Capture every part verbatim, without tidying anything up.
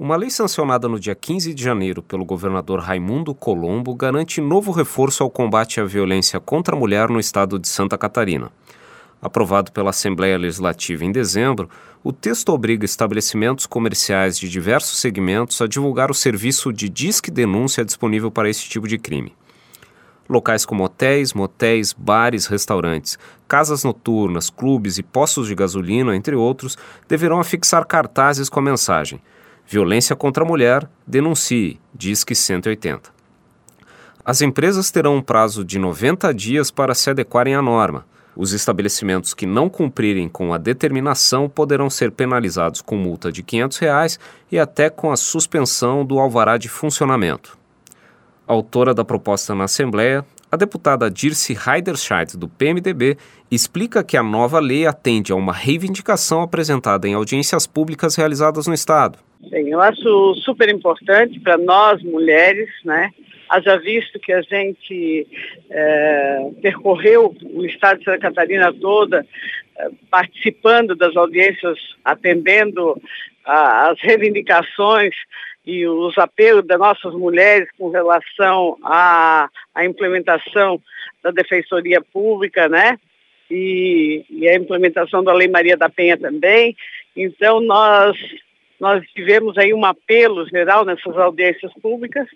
Uma lei sancionada no dia quinze de janeiro pelo governador Raimundo Colombo garante novo reforço ao combate à violência contra a mulher no estado de Santa Catarina. Aprovado pela Assembleia Legislativa em dezembro, o texto obriga estabelecimentos comerciais de diversos segmentos a divulgar o serviço de Disque Denúncia disponível para esse tipo de crime. Locais como hotéis, motéis, bares, restaurantes, casas noturnas, clubes e postos de gasolina, entre outros, deverão afixar cartazes com a mensagem: Violência contra a mulher, denuncie, Disque cento e oitenta. As empresas terão um prazo de noventa dias para se adequarem à norma. Os estabelecimentos que não cumprirem com a determinação poderão ser penalizados com multa de quinhentos reais e até com a suspensão do alvará de funcionamento. Autora da proposta na Assembleia, a deputada Dirce Heiderscheid, do P M D B, explica que a nova lei atende a uma reivindicação apresentada em audiências públicas realizadas no Estado. Bem, eu acho super importante para nós, mulheres, né? Haja visto que a gente é, percorreu o estado de Santa Catarina toda, é, participando das audiências, atendendo a, as reivindicações e os apelos das nossas mulheres com relação à, à implementação da Defensoria Pública, né? E, e a implementação da Lei Maria da Penha também. Então, nós, nós tivemos aí um apelo geral nessas audiências públicas,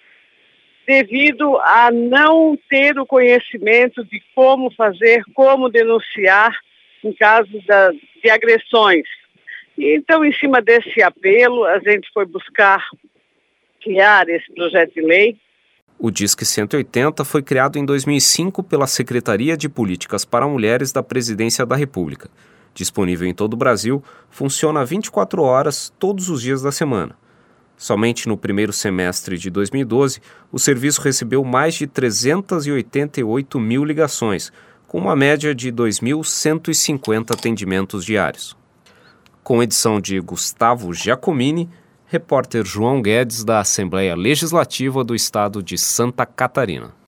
devido a não ter o conhecimento de como fazer, como denunciar em caso da, de agressões. E, então, em cima desse apelo, a gente foi buscar criar esse projeto de lei. O Disque cento e oitenta foi criado em dois mil e cinco pela Secretaria de Políticas para Mulheres da Presidência da República. Disponível em todo o Brasil, funciona vinte e quatro horas todos os dias da semana. Somente no primeiro semestre de dois mil e doze, o serviço recebeu mais de trezentas e oitenta e oito mil ligações, com uma média de dois mil cento e cinquenta atendimentos diários. Com edição de Gustavo Giacomini, repórter João Guedes, da Assembleia Legislativa do Estado de Santa Catarina.